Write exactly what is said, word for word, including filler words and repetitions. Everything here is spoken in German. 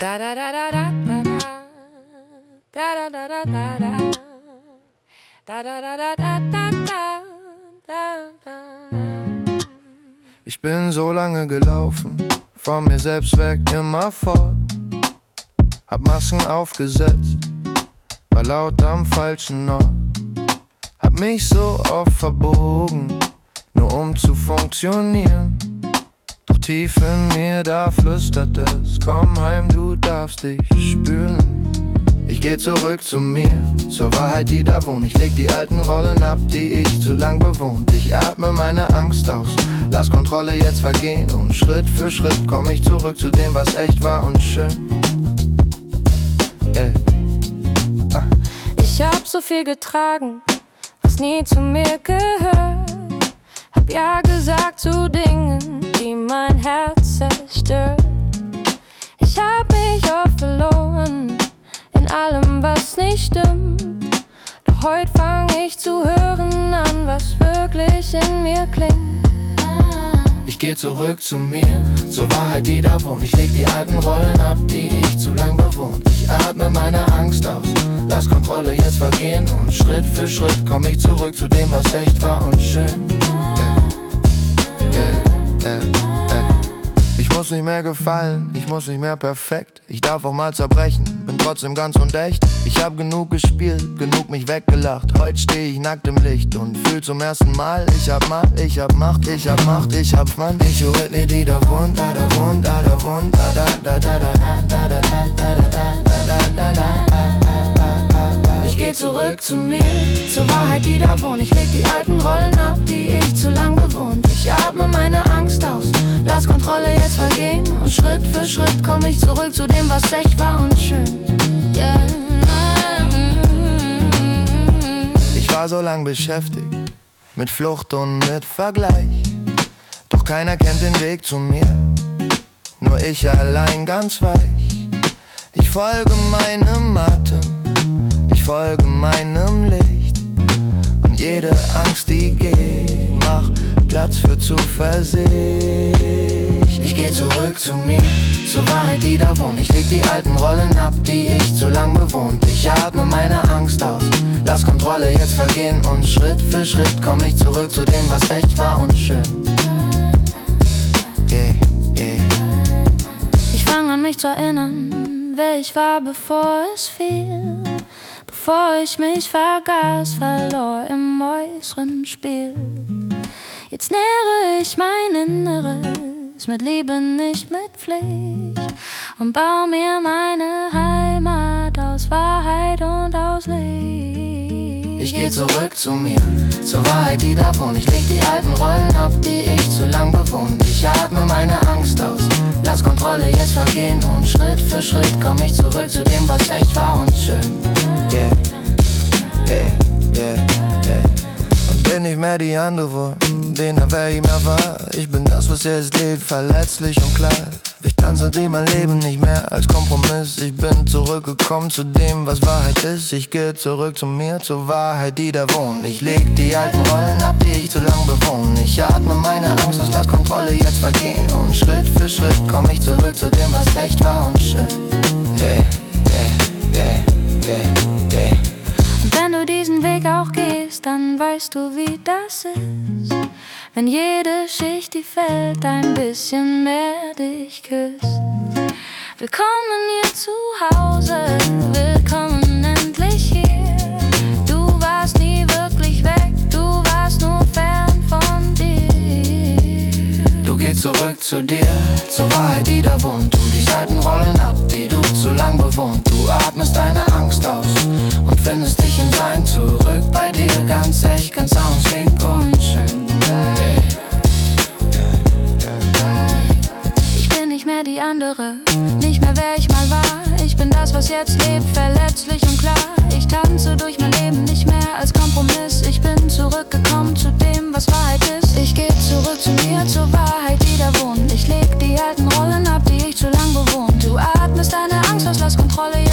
Da da da da da da da da da da da da da da da da da da da. Ich bin so lange gelaufen, von mir selbst weg, immer fort. Hab Masken aufgesetzt, war laut am falschen Ort. Hab mich so oft verbogen, nur um zu funktionieren. Doch tief in mir, da flüstert es: komm heim, du darfst dich spüren. Ich geh zurück zu mir, zur Wahrheit, die da wohnt. Ich leg die alten Rollen ab, die ich zu lang bewohnt. Ich atme meine Angst aus, lass Kontrolle jetzt vergehen. Und Schritt für Schritt komm ich zurück zu dem, was echt war und schön. Yeah. Ah. Ich hab so viel getragen, was nie zu mir gehört. Hab ja gesagt zu Dingen, die mein Herz zerstört. Ich hab mich oft verloren in allem, was nicht stimmt. Doch heute fang ich zu hören an, was wirklich in mir klingt. Ich geh zurück zu mir, zur Wahrheit, die da wohnt. Ich leg die alten Rollen ab, die ich zu lang bewohnt. Ich atme meine Angst aus, lass Kontrolle jetzt vergehen. Und Schritt für Schritt komm ich zurück zu dem, was echt war und schön. Yeah, yeah, yeah. Ich muss nicht mehr gefallen, ich muss nicht mehr perfekt. Ich darf auch mal zerbrechen, bin trotzdem ganz und echt. Ich hab genug gespielt, genug mich weggelacht. Heute steh ich nackt im Licht und fühl zum ersten Mal: ich hab Macht, ich hab Macht, ich hab Macht, ich hab Mann. Ich höre Whitney, die da wohnt, da da wohnt, da da wohnt, da da da da da da da da da da da da. Ich geh zurück zu mir, zur Wahrheit, die da wohnt. Ich leg die alten Rollen ab, die ich zu lang bewohnt. Ich atme meine Angst aus, lass Kontrolle jetzt vergehen. Und Schritt für Schritt komm ich zurück zu dem, was echt war und schön. Yeah. Ich war so lang beschäftigt mit Flucht und mit Vergleich. Doch keiner kennt den Weg zu mir, nur ich allein ganz weich. Ich folge meinem Atem, ich folge meinem Licht. Und jede Angst, die geht, macht Platz für Zuversicht. Ich geh zurück zu mir, zur Wahrheit, die da wohnt. Ich leg die alten Rollen ab, die ich zu lang bewohnt. Ich atme meine Angst aus, lass Kontrolle jetzt vergehen. Und Schritt für Schritt komm ich zurück zu dem, was echt war und schön. Yeah, yeah. Ich fang an, mich zu erinnern, wer ich war, bevor es fiel. Bevor ich mich vergaß, verlor im äußeren Spiel. Jetzt nähere ich mein Inneres mit Liebe, nicht mit Pflicht. Und baue mir meine Heimat aus Wahrheit und aus Licht. Ich geh zurück zu mir, zur Wahrheit, die da wohnt. Ich leg die alten Rollen ab, die ich zu lang bewohnt. Ich atme meine Angst aus, lass Kontrolle jetzt vergehen. Und Schritt für Schritt komm ich zurück zu dem, was echt war und schön. Yeah, yeah, yeah, yeah. Und bin nicht mehr die andere, den er wer ich mehr war. Ich bin das, was jetzt lebt, verletzlich und klar. Ich tanze dem mein Leben nicht mehr als Kompromiss. Ich bin zurückgekommen zu dem, was Wahrheit ist. Ich geh zurück zu mir, zur Wahrheit, die da wohnt. Ich leg die alten Rollen ab, die ich zu lang bewohnt. Ich atme meine Angst aus, lass Kontrolle jetzt vergehen. Und Schritt für Schritt komm ich zurück zu dem, was echt war und schön. Yeah, yeah, yeah, yeah, yeah. Und wenn du diesen Weg auch gehst, dann weißt du, wie das ist. Wenn jede Schicht, die fällt, ein bisschen mehr dich küsst. Willkommen hier zu Hause, willkommen endlich hier. Du warst nie wirklich weg, du warst nur fern von dir. Du gehst zurück zu dir, zur Wahrheit, die da wohnt. Du die alten Rollen ab, die du zu lang bewohnt. Du atmest deine Angst aus und findest dich im Sein zurück bei dir. Ganz echt, ganz soundfink und schön. Ich bin nicht mehr die andere, nicht mehr wer ich mal war. Ich bin das, was jetzt lebt, verletzlich und klar. Ich tanze durch mein Leben nicht mehr als Kompromiss. Ich bin zurückgekommen zu dem, was Wahrheit ist. Ich geh zurück zu mir, zur Wahrheit, die da wohnt. Ich leg die alten Rollen ab, die ich zu lang bewohnt. Du atmest deine Angst aus, lass Kontrolle